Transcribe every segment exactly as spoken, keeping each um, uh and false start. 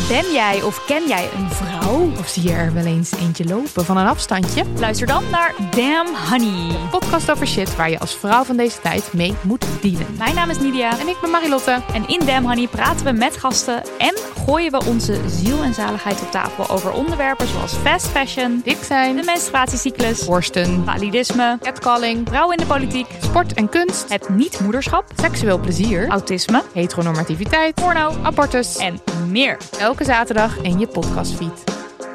Ben jij of ken jij een vrouw? Of zie je er wel eens eentje lopen van een afstandje? Luister dan naar Damn Honey. Een podcast over shit waar je als vrouw van deze tijd mee moet dealen. Mijn naam is Nidia. En ik ben Marilotte. En in Damn Honey praten we met gasten en gooien we onze ziel en zaligheid op tafel over onderwerpen zoals fast fashion, dik zijn, de menstruatiecyclus, borsten, validisme, catcalling, vrouwen in de politiek, sport en kunst, het niet-moederschap, seksueel plezier, autisme, heteronormativiteit, porno, abortus en meer. Elke zaterdag in je podcastfeed.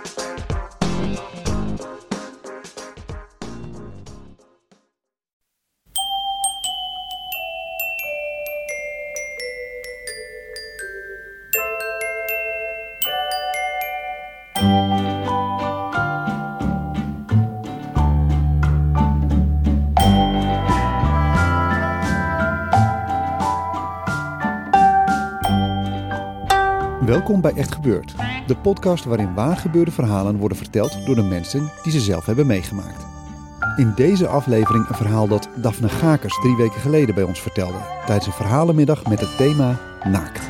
Welkom bij Echt Gebeurd, de podcast waarin waargebeurde verhalen worden verteld door de mensen die ze zelf hebben meegemaakt. In deze aflevering een verhaal dat Daphne Gakers drie weken geleden bij ons vertelde, tijdens een verhalenmiddag met het thema Naakt.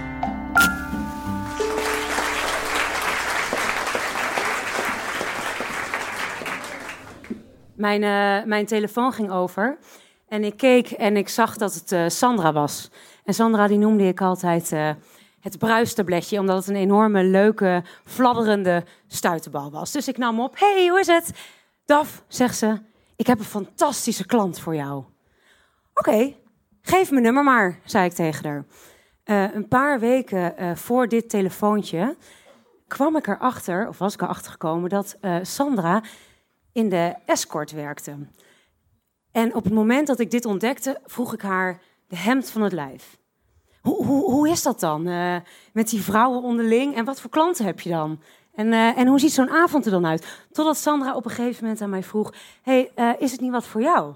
Mijn, uh, mijn telefoon ging over en ik keek en ik zag dat het uh, Sandra was. En Sandra die noemde ik altijd uh, het bruistabletje, omdat het een enorme, leuke, fladderende stuiterbal was. Dus ik nam hem op. Hey, hoe is het? Daf, zegt ze, ik heb een fantastische klant voor jou. Oké, okay, geef mijn nummer maar, zei ik tegen haar. Uh, een paar weken uh, voor dit telefoontje kwam ik erachter, of was ik erachter gekomen, dat uh, Sandra in de escort werkte. En op het moment dat ik dit ontdekte, vroeg ik haar de hemd van het lijf. Hoe, hoe, hoe is dat dan, uh, met die vrouwen onderling? En wat voor klanten heb je dan? En, uh, en hoe ziet zo'n avond er dan uit? Totdat Sandra op een gegeven moment aan mij vroeg, hey, uh, is het niet wat voor jou?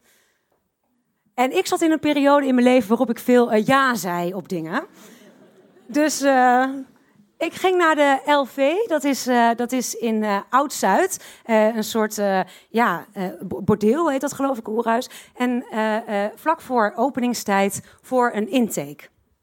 En ik zat in een periode in mijn leven waarop ik veel uh, ja zei op dingen. Dus uh, ik ging naar de L V, dat is, uh, dat is in uh, Oud-Zuid. Uh, een soort uh, ja, uh, bordeel heet dat, geloof ik, oerhuis. En uh, uh, vlak voor openingstijd voor een intake.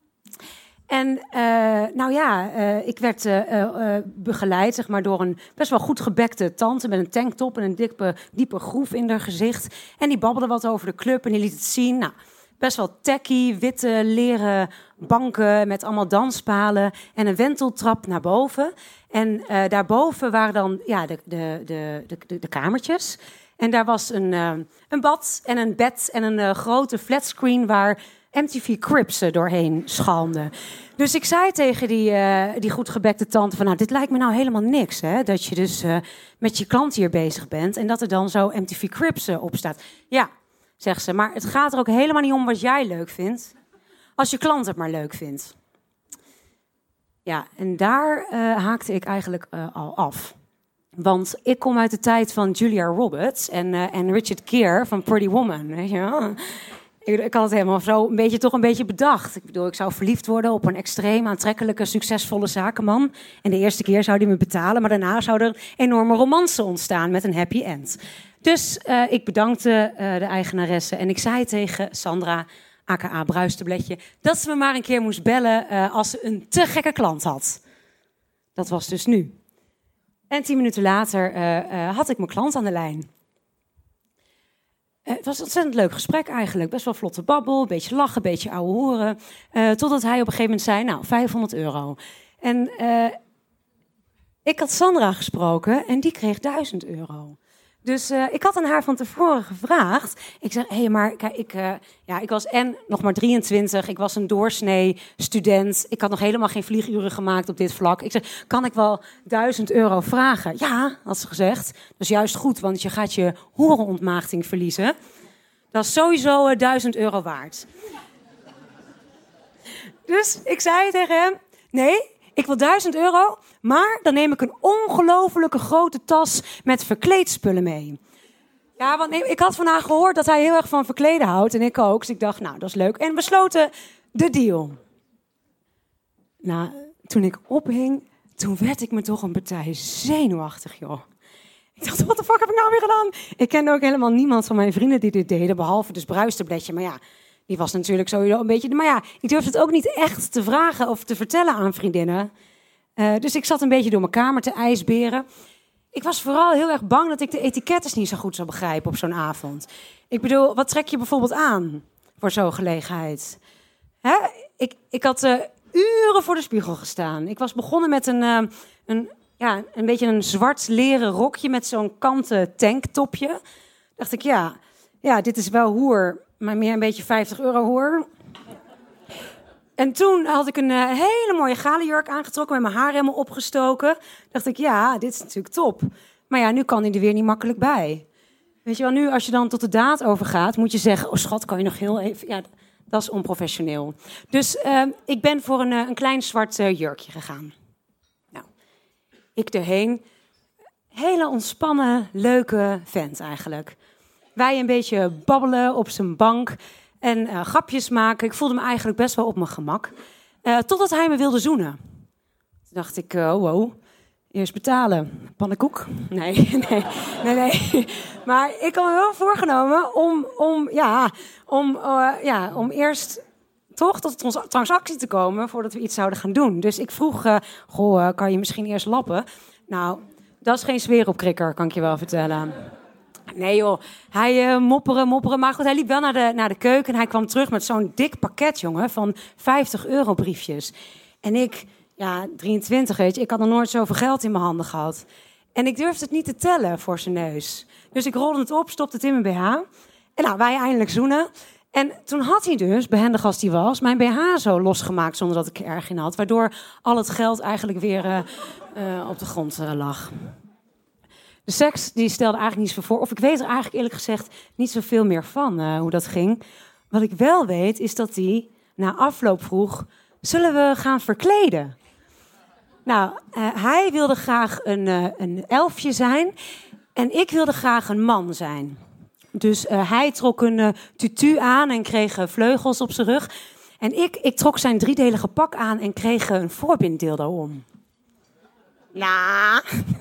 En uh, nou ja, uh, ik werd uh, uh, begeleid zeg maar, door een best wel goed gebekte tante met een tanktop en een diepe, diepe groef in haar gezicht. En die babbelde wat over de club en die liet het zien. Nou, best wel tacky, witte leren banken met allemaal danspalen en een wenteltrap naar boven. En uh, daarboven waren dan ja, de, de, de, de, de kamertjes. En daar was een, uh, een bad en een bed en een uh, grote flatscreen waar M T V Cribs doorheen schalmden. Dus ik zei tegen die, uh, die goed gebekte tante van, nou, dit lijkt me nou helemaal niks, hè? Dat je dus uh, met je klant hier bezig bent en dat er dan zo M T V Cribs uh, op staat. Ja, zegt ze, maar het gaat er ook helemaal niet om wat jij leuk vindt, als je klant het maar leuk vindt. Ja, en daar uh, haakte ik eigenlijk uh, al af. Want ik kom uit de tijd van Julia Roberts en, uh, en Richard Gere van Pretty Woman, weet je wel? Ik, ik had het helemaal zo een beetje, toch een beetje bedacht. Ik bedoel, ik zou verliefd worden op een extreem aantrekkelijke, succesvolle zakenman. En de eerste keer zou hij me betalen, maar daarna zou er een enorme romance ontstaan met een happy end. Dus uh, ik bedankte uh, de eigenaresse en ik zei tegen Sandra, aka Bruistabletje, dat ze me maar een keer moest bellen uh, als ze een te gekke klant had. Dat was dus nu. En tien minuten later uh, uh, had ik mijn klant aan de lijn. Uh, het was een ontzettend leuk gesprek eigenlijk. Best wel vlotte babbel, een beetje lachen, een beetje ouwe hoeren. Uh, totdat hij op een gegeven moment zei, nou, vijfhonderd euro. En uh, ik had Sandra gesproken en die kreeg duizend euro. Dus uh, ik had aan haar van tevoren gevraagd. Ik zei, hé, hey, maar kijk, ik, uh, ja, ik was en nog maar drieëntwintig. Ik was een doorsnee student. Ik had nog helemaal geen vlieguren gemaakt op dit vlak. Ik zei, kan ik wel duizend euro vragen? Ja, had ze gezegd. Dat is juist goed, want je gaat je horenontmaagding verliezen. Dat is sowieso uh, duizend euro waard. Dus ik zei tegen hem, nee, ik wil duizend euro, maar dan neem ik een ongelofelijke grote tas met verkleedspullen mee. Ja, want ik had van haar gehoord dat hij heel erg van verkleden houdt. En ik ook. Dus ik dacht, nou, dat is leuk. En we sloten de deal. Nou, toen ik ophing, toen werd ik me toch een partij zenuwachtig, joh. Ik dacht, wat de fuck heb ik nou weer gedaan? Ik kende ook helemaal niemand van mijn vrienden die dit deden, behalve dus Bruistabletje. Maar ja, die was natuurlijk sowieso een beetje... Maar ja, ik durfde het ook niet echt te vragen of te vertellen aan vriendinnen. Uh, dus ik zat een beetje door mijn kamer te ijsberen. Ik was vooral heel erg bang dat ik de etiketten niet zo goed zou begrijpen op zo'n avond. Ik bedoel, wat trek je bijvoorbeeld aan voor zo'n gelegenheid? Hè? Ik, ik had uh, uren voor de spiegel gestaan. Ik was begonnen met een, uh, een, ja, een beetje een zwart leren rokje met zo'n kanten tanktopje. Dacht ik, ja, ja, dit is wel hoer, maar meer een beetje vijftig euro hoer. En toen had ik een uh, hele mooie galenjurk aangetrokken met mijn haar helemaal opgestoken. Dacht ik, ja, dit is natuurlijk top. Maar ja, nu kan hij er weer niet makkelijk bij. Weet je wel, nu als je dan tot de daad overgaat, moet je zeggen, oh schat, kan je nog heel even... Ja, dat is onprofessioneel. Dus uh, ik ben voor een, uh, een klein zwart uh, jurkje gegaan. Nou, ik erheen. Hele ontspannen, leuke vent eigenlijk. Wij een beetje babbelen op zijn bank en uh, grapjes maken. Ik voelde me eigenlijk best wel op mijn gemak. Uh, totdat hij me wilde zoenen. Toen dacht ik, uh, wow, eerst betalen. Pannenkoek? Nee, nee, nee, nee. Maar ik had me wel voorgenomen om, om, ja, om, uh, ja, om eerst toch tot een transactie te komen voordat we iets zouden gaan doen. Dus ik vroeg, uh, goh, uh, kan je misschien eerst lappen? Nou, dat is geen sfeer op krikker, kan ik je wel vertellen. Nee joh, hij uh, mopperen, mopperen. Maar goed, hij liep wel naar de, naar de keuken en hij kwam terug met zo'n dik pakket, jongen, van vijftig euro briefjes. En ik, ja, drieëntwintig, weet je, ik had nog nooit zoveel geld in mijn handen gehad. En ik durfde het niet te tellen voor zijn neus. Dus ik rolde het op, stopte het in mijn B H. En nou, wij eindelijk zoenen. En toen had hij dus, behendig als hij was, mijn B H zo losgemaakt zonder dat ik er erg in had. Waardoor al het geld eigenlijk weer uh, uh, op de grond uh, lag. De seks die stelde eigenlijk niets voor. Of ik weet er eigenlijk eerlijk gezegd niet zoveel meer van uh, hoe dat ging. Wat ik wel weet is dat hij na afloop vroeg, zullen we gaan verkleden? Nou, uh, hij wilde graag een, uh, een elfje zijn en ik wilde graag een man zijn. Dus uh, hij trok een uh, tutu aan en kreeg uh, vleugels op zijn rug. En ik, ik trok zijn driedelige pak aan en kreeg uh, een voorbinddildo om. Nou...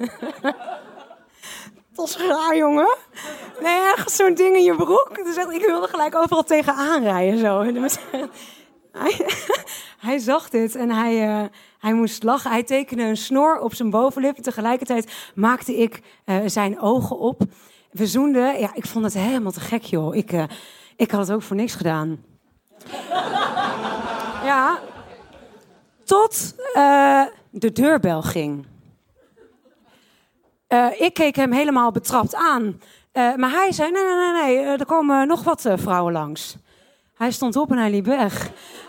Dat is raar, jongen. Nee, ergens zo'n ding in je broek. Dus echt, ik wilde gelijk overal tegenaan rijden. Zo. Hij, hij zag dit en hij, uh, hij moest lachen. Hij tekende een snor op zijn bovenlip. En tegelijkertijd maakte ik uh, zijn ogen op. We zoenden. Ja, ik vond het helemaal te gek, joh. Ik, uh, ik had het ook voor niks gedaan. Ja. Tot uh, de deurbel ging. Uh, ik keek hem helemaal betrapt aan. Uh, maar hij zei, nee, nee, nee, nee, er komen nog wat uh, vrouwen langs. Hij stond op en hij liep weg.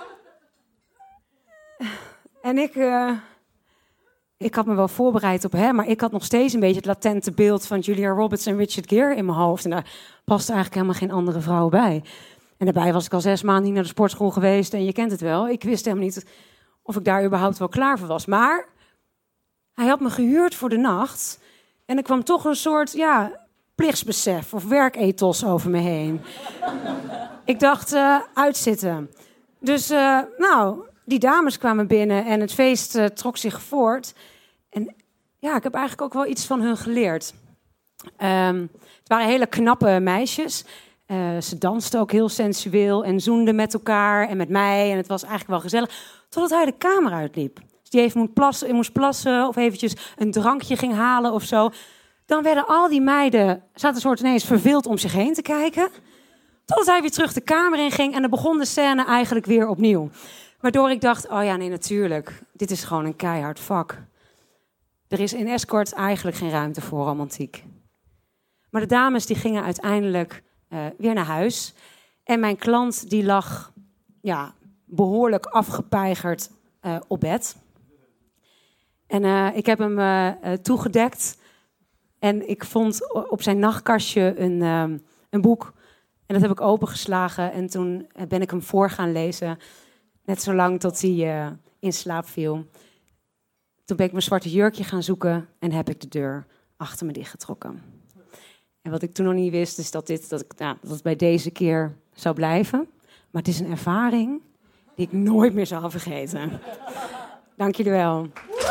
En ik... Uh, ik had me wel voorbereid op hem, maar ik had nog steeds een beetje het latente beeld van Julia Roberts en Richard Gere in mijn hoofd. En daar paste eigenlijk helemaal geen andere vrouw bij. En daarbij was ik al zes maanden niet naar de sportschool geweest en je kent het wel. Ik wist helemaal niet of ik daar überhaupt wel klaar voor was. Maar hij had me gehuurd voor de nacht... En er kwam toch een soort, ja, plichtsbesef of werkethos over me heen. Ik dacht, uh, uitzitten. Dus, uh, nou, die dames kwamen binnen en het feest uh, trok zich voort. En ja, ik heb eigenlijk ook wel iets van hun geleerd. Um, het waren hele knappe meisjes. Uh, ze dansten ook heel sensueel en zoenden met elkaar en met mij. En het was eigenlijk wel gezellig. Totdat hij de kamer uitliep. Die even moest plassen, moest plassen of eventjes een drankje ging halen of zo. Dan werden al die meiden, zaten soort ineens verveeld om zich heen te kijken. Totdat hij weer terug de kamer in ging en dan begon de scène eigenlijk weer opnieuw. Waardoor ik dacht, oh ja, nee, natuurlijk. Dit is gewoon een keihard vak. Er is in escort eigenlijk geen ruimte voor romantiek. Maar de dames die gingen uiteindelijk uh, weer naar huis. En mijn klant die lag ja, behoorlijk afgepeigerd uh, op bed. En uh, ik heb hem uh, uh, toegedekt. En ik vond op zijn nachtkastje een, uh, een boek. En dat heb ik opengeslagen. En toen ben ik hem voor gaan lezen. Net zolang tot hij uh, in slaap viel. Toen ben ik mijn zwarte jurkje gaan zoeken. En heb ik de deur achter me dichtgetrokken. En wat ik toen nog niet wist, is dat dit dat ik, nou, dat het bij deze keer zou blijven. Maar het is een ervaring die ik nooit meer zal vergeten. Dank jullie wel.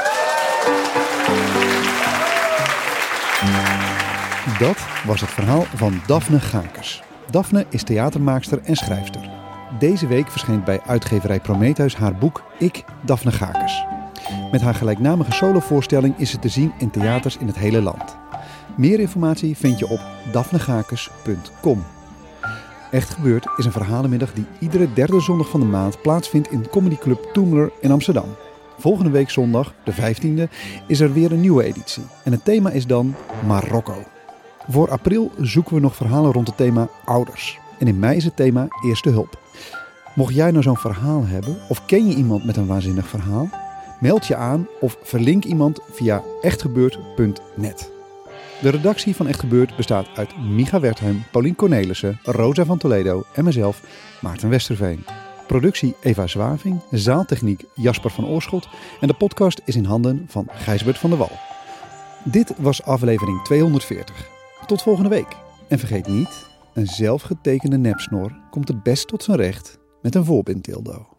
Dat was het verhaal van Daphne Gakers. Daphne is theatermaakster en schrijfster. Deze week verschijnt bij uitgeverij Prometheus haar boek Ik, Daphne Gakers. Met haar gelijknamige solovoorstelling is ze te zien in theaters in het hele land. Meer informatie vind je op daphneghakers punt com. Echt Gebeurd is een verhalenmiddag die iedere derde zondag van de maand plaatsvindt in Comedy Club Toemler in Amsterdam. Volgende week zondag, de vijftiende, is er weer een nieuwe editie. En het thema is dan Marokko. Voor april zoeken we nog verhalen rond het thema ouders. En in mei is het thema Eerste Hulp. Mocht jij nou zo'n verhaal hebben, of ken je iemand met een waanzinnig verhaal? Meld je aan of verlink iemand via echtgebeurd punt net. De redactie van Echt Gebeurd bestaat uit Micha Wertheim, Paulien Cornelissen, Rosa van Toledo en mezelf, Maarten Westerveen. Productie Eva Zwaving, zaaltechniek Jasper van Oorschot en de podcast is in handen van Gijsbert van der Wal. Dit was aflevering tweehonderdveertig. Tot volgende week. En vergeet niet, een zelfgetekende nepsnor komt het best tot zijn recht met een voorbindtildo.